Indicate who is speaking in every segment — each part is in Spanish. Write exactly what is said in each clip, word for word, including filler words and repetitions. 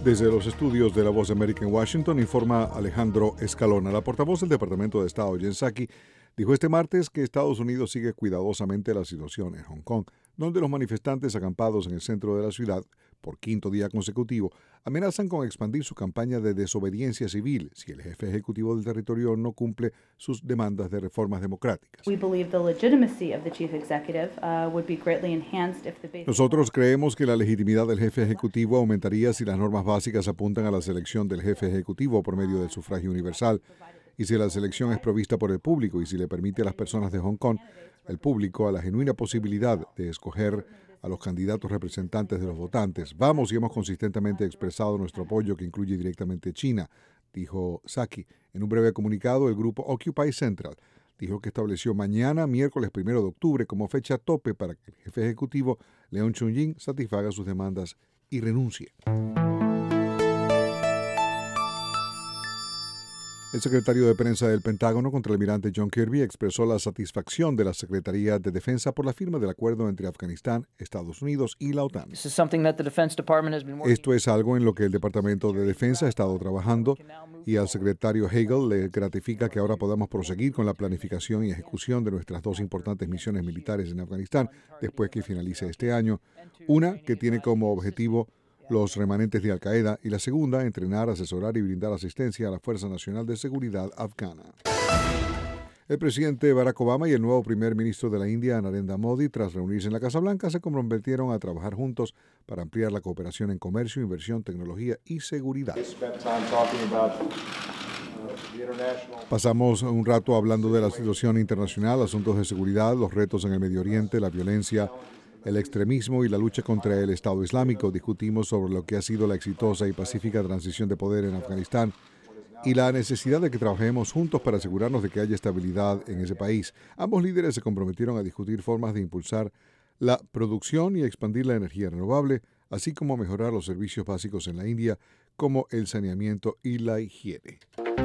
Speaker 1: Desde los estudios de La Voz de América en Washington, informa Alejandro Escalona. La portavoz del Departamento de Estado, Jen Psaki, dijo este martes que Estados Unidos sigue cuidadosamente la situación en Hong Kong, donde los manifestantes acampados en el centro de la ciudad, por quinto día consecutivo, amenazan con expandir su campaña de desobediencia civil si el jefe ejecutivo del territorio no cumple sus demandas de reformas democráticas. Nosotros creemos que la legitimidad del jefe ejecutivo aumentaría si las normas básicas apuntan a la selección del jefe ejecutivo por medio del sufragio universal, y si la selección es provista por el público y si le permite a las personas de Hong Kong, el público, a la genuina posibilidad de escoger a los candidatos representantes de los votantes. Vamos y hemos consistentemente expresado nuestro apoyo, que incluye directamente China, dijo Psaki. En un breve comunicado, el grupo Occupy Central dijo que estableció mañana, miércoles primero de octubre, como fecha tope para que el jefe ejecutivo, Leung Chun-ying, satisfaga sus demandas y renuncie. El secretario de Prensa del Pentágono, contraalmirante John Kirby, expresó la satisfacción de la Secretaría de Defensa por la firma del acuerdo entre Afganistán, Estados Unidos y la OTAN. Esto es algo en lo que el Departamento de Defensa ha estado trabajando, y al secretario Hagel le gratifica que ahora podamos proseguir con la planificación y ejecución de nuestras dos importantes misiones militares en Afganistán después que finalice este año, una que tiene como objetivo los remanentes de Al-Qaeda, y la segunda, entrenar, asesorar y brindar asistencia a la Fuerza Nacional de Seguridad afgana. El presidente Barack Obama y el nuevo primer ministro de la India, Narendra Modi, tras reunirse en la Casa Blanca, se comprometieron a trabajar juntos para ampliar la cooperación en comercio, inversión, tecnología y seguridad. Pasamos un rato hablando de la situación internacional, asuntos de seguridad, los retos en el Medio Oriente, la violencia, el extremismo y la lucha contra el Estado Islámico. Discutimos sobre lo que ha sido la exitosa y pacífica transición de poder en Afganistán y la necesidad de que trabajemos juntos para asegurarnos de que haya estabilidad en ese país. Ambos líderes se comprometieron a discutir formas de impulsar la producción y expandir la energía renovable, así como mejorar los servicios básicos en la India, como el saneamiento y la higiene.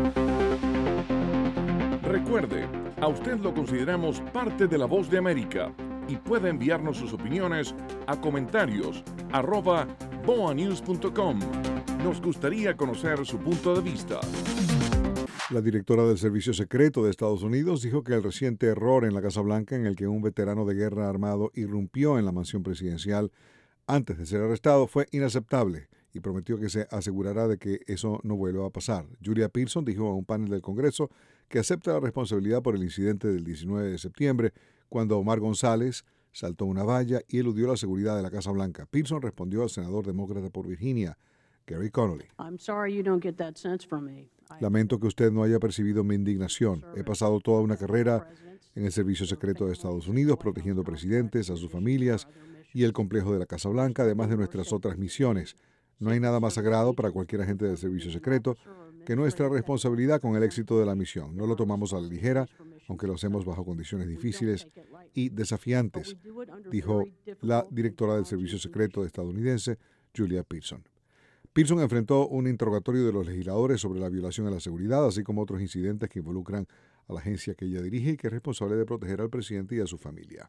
Speaker 2: Recuerde, a usted lo consideramos parte de La Voz de América y puede enviarnos sus opiniones a comentarios arroba boanews punto com. Nos gustaría conocer su punto de vista.
Speaker 1: La directora del Servicio Secreto de Estados Unidos dijo que el reciente error en la Casa Blanca, en el que un veterano de guerra armado irrumpió en la mansión presidencial antes de ser arrestado, fue inaceptable, y prometió que se asegurará de que eso no vuelva a pasar. Julia Pearson dijo a un panel del Congreso que acepta la responsabilidad por el incidente del diecinueve de septiembre, cuando Omar González saltó una valla y eludió la seguridad de la Casa Blanca. Pearson respondió al senador demócrata por Virginia, Gary Connolly. Lamento que usted no haya percibido mi indignación. He pasado toda una carrera en el Servicio Secreto de Estados Unidos, protegiendo presidentes, a sus familias y el complejo de la Casa Blanca, además de nuestras otras misiones. No hay nada más sagrado para cualquier agente del Servicio Secreto que nuestra responsabilidad con el éxito de la misión. No lo tomamos a la ligera, aunque lo hacemos bajo condiciones difíciles y desafiantes, dijo la directora del Servicio Secreto estadounidense, Julia Pearson. Pearson enfrentó un interrogatorio de los legisladores sobre la violación a la seguridad, así como otros incidentes que involucran a la agencia que ella dirige y que es responsable de proteger al presidente y a su familia.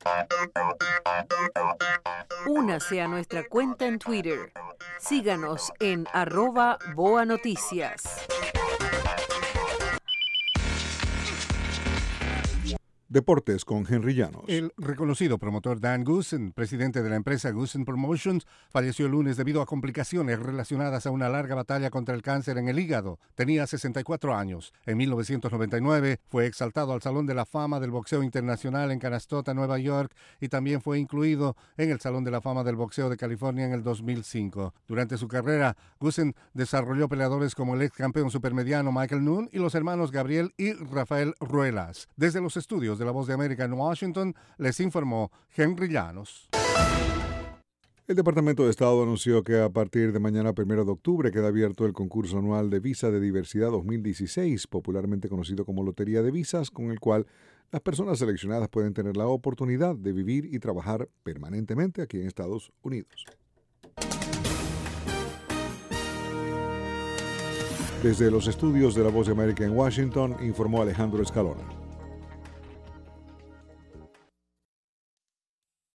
Speaker 3: Únase a nuestra cuenta en Twitter. Síganos en arroba Boa Noticias.
Speaker 1: Deportes con Henry Llanos.
Speaker 4: El reconocido promotor Dan Goossen, presidente de la empresa Goossen Promotions, falleció el lunes debido a complicaciones relacionadas a una larga batalla contra el cáncer en el hígado. Tenía sesenta y cuatro años. En mil novecientos noventa y nueve fue exaltado al Salón de la Fama del Boxeo Internacional en Canastota, Nueva York, y también fue incluido en el Salón de la Fama del Boxeo de California en el dos mil cinco. Durante su carrera, Goossen desarrolló peleadores como el ex campeón supermediano Michael Noon y los hermanos Gabriel y Rafael Ruelas. Desde los estudios de La Voz de América en Washington, les informó Henry Llanos.
Speaker 1: El Departamento de Estado anunció que a partir de mañana, primero de octubre, queda abierto el concurso anual de Visa de Diversidad dos mil dieciséis, popularmente conocido como Lotería de Visas, con el cual las personas seleccionadas pueden tener la oportunidad de vivir y trabajar permanentemente aquí en Estados Unidos. Desde los estudios de La Voz de América en Washington, informó Alejandro Escalona.